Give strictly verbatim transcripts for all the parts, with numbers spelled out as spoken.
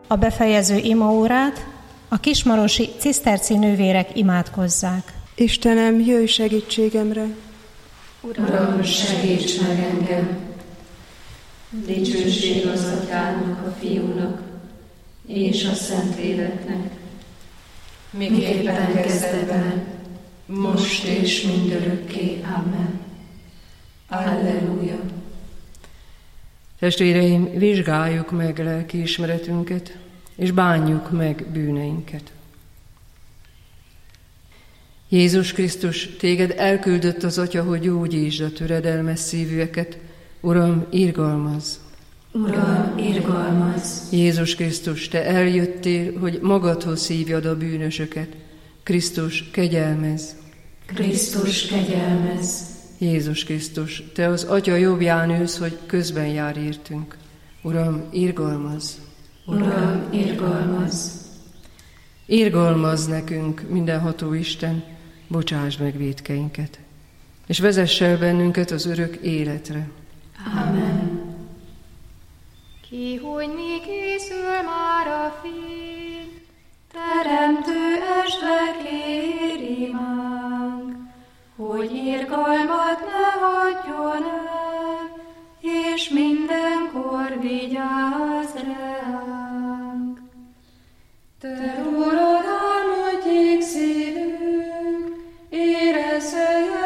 a befejező imaórát a kismarosi ciszterci nővérek imádkozzák. Istenem, jöjj segítségemre! Uram, segíts meg engem! Dicsőség az Atyának, a Fiúnak és a Szentléleknek, miképpen kezdetben, most és mindörökké. Amen. Alleluja! Testvéreim, vizsgáljuk meg lelkiismeretünket, és bánjuk meg bűneinket. Jézus Krisztus, téged elküldött az Atya, hogy gyógyítsd a töredelmes szívűeket. Uram, irgalmazz! Uram, irgalmazz! Jézus Krisztus, te eljöttél, hogy magadhoz hívjad a bűnösöket. Krisztus, kegyelmezz! Krisztus, kegyelmezz! Jézus Krisztus, te az Atya jobbján ülsz, hogy közben jár értünk. Uram, irgalmazz! Uram, irgalmazz! Irgalmazz nekünk, mindenható Isten, bocsásd meg vétkeinket, és vezess el bennünket az örök életre. Amen. Ki, hogy mi készül már a fény, teremtő esve kér imánk, hogy irgalmat ne hagyjon el, és mindenkor vigyázz ránk. Te rólad álmodjék szívünk, érezze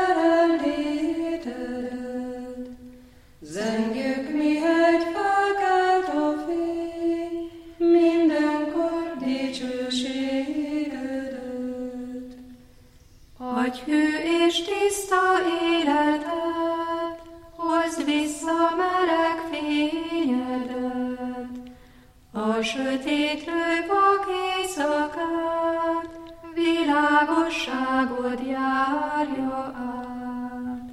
jelenlétedet. Zengjük, mihegy felkelt a fény, mindenkor dicsőségedet. Adj hű és tiszta életet, hozd vissza meleg fényedet. A sötétlő vak éjszakát, világosságod járja át.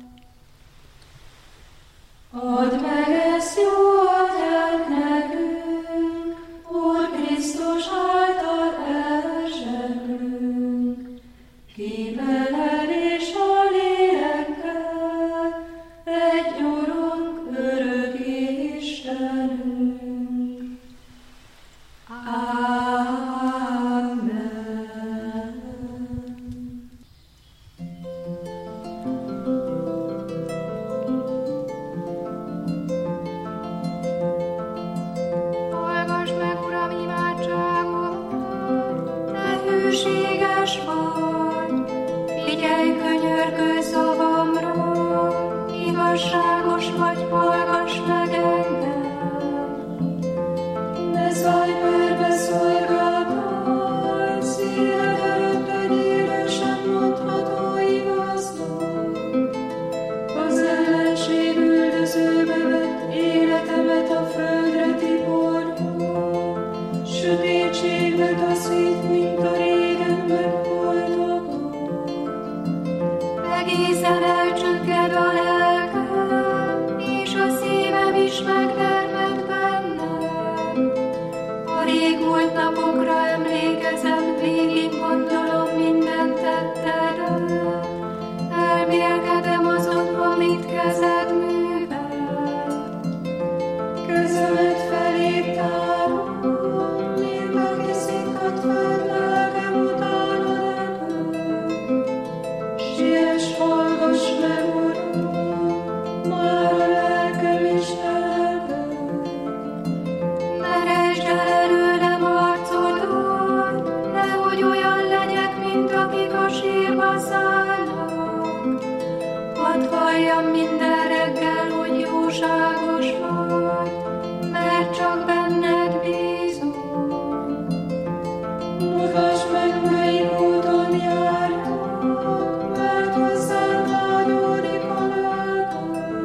Add meg ezt jó atyánk nekünk, Úr Krisztus által elzseblünk. Ki veled és a lélekkel, egy Urunk, örök Istenünk. Igazságos vagy, hallgass meg engem. Ne szállj perbe szolgáltály, szíved előtt egy élősen mondható igaznak. Az ellenség üldözőbe vett életemet a földre tiporja, sötétségbe taszít, mint a régen megvoltakat. Egészen elcsökked a lelkem, és a szívem is megtermett bennem. A régmúlt napokra emlékezem, végig gondolom minden tettedet. Elmélkedem azon, amit kezed művelt. Kezemet felé tárom, mint aki szikkat fel, lelkem utána repül. Siess, hallgass meg, Uram, már a lelkem is elveg. Ne rejtsd el előlem arcodat, nehogy olyan legyek, mint akik a sírba szállnak. Hadd halljam minden reggel, hogy jóságos vagy, mert csak benned bízom. Mutasd meg, melyik úton járjak, mert hozzád vágyódik a lelkem.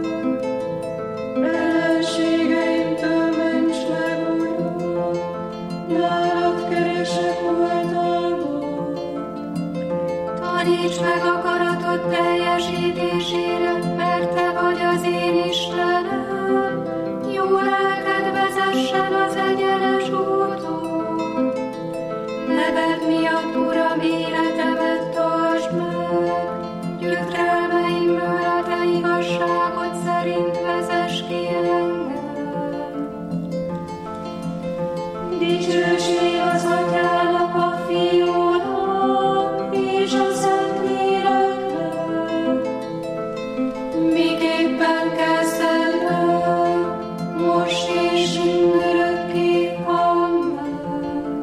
Ellenségeimtől ments meg, Uram, nálad keresek oltalmat. Taníts meg akaratod teljesítésére, mert te vagy az én Istenem. Jó lelked vezessen az egyenes úton. Neved miatt, Uram, életemet tartsd meg, gyötrelmeimből a te igazságod szerint vezess ki engem. Dicsőség az Atyának, a Fiúnak és a Szentléleknek, miképpen kezdetben, most és mindörökké. Amen.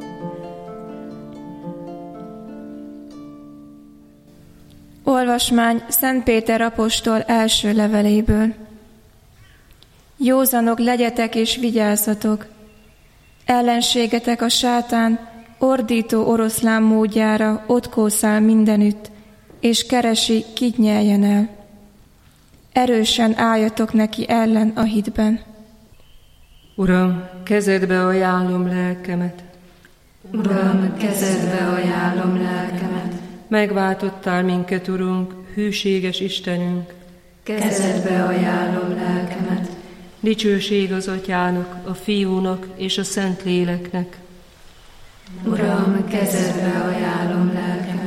Olvasmány Szent Péter apostol első leveléből. Józanok legyetek és vigyázzatok! Ellenségetek a sátán ordító oroszlán módjára ott kószál mindenütt, és keresi, kit nyeljen el. Erősen álljatok neki ellen a hitben. Uram, kezedbe ajánlom lelkemet. Uram, kezedbe ajánlom lelkemet. Megváltottál minket, Urunk, hűséges Istenünk. Kezedbe ajánlom lelkemet. Dicsőség az Atyának, a Fiúnak és a Szentléleknek. Uram, kezedbe ajánlom lelkemet.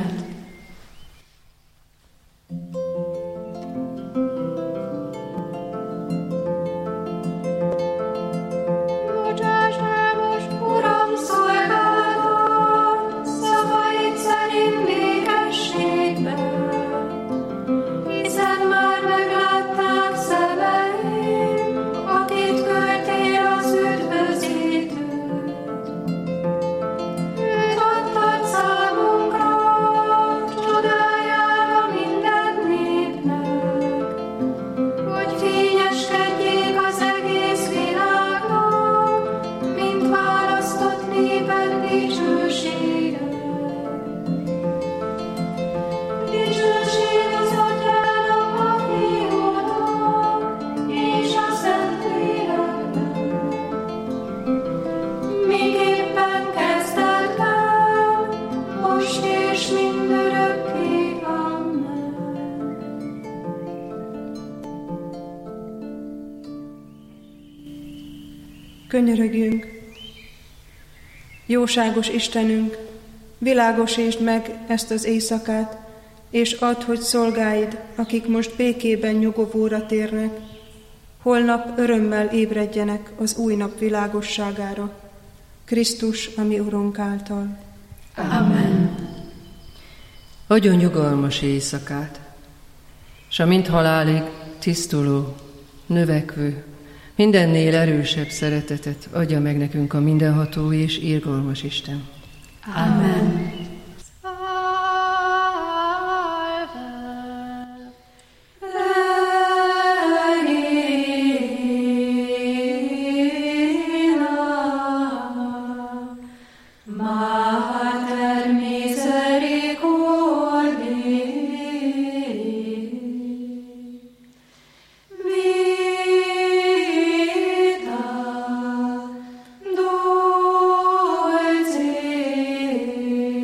Bocsáss el most, Uram, szolgálatot, szavaid szerint békességben, hiszen már meglátták szemeim, akit küldtél az üdvözítőt. Őt adtad számunkra, csodájára minden népnek, hogy fényeskedjék az egész világnak, mint választott néped dicsősége. Dicsőség az Atyának, a Fiúnak és a Szentléleknek, miképpen kezdetben, most és mindörökké. Amen. Könyörögjünk! Jóságos Istenünk, világosítsd meg ezt az éjszakát, és add, hogy szolgáid, akik most békében nyugovóra térnek, holnap örömmel ébredjenek az új nap világosságára, Krisztus, a mi Urunk által. Amen. Adjon nyugalmas éjszakát, s a mint halálig tisztuló, növekvő, mindennél erősebb szeretetet adja meg nekünk a mindenható és irgalmas Isten. Amen. Mater misericordiae, vita dulcis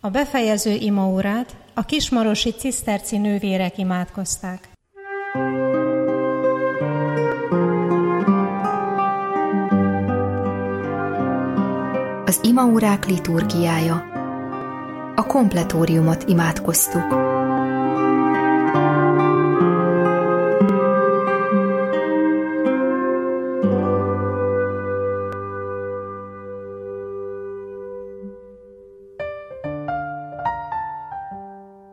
A befejező imaórát a kismarosi ciszterci nővérek imádkozták. Az imaórák liturgiája. A kompletóriumot imádkoztuk.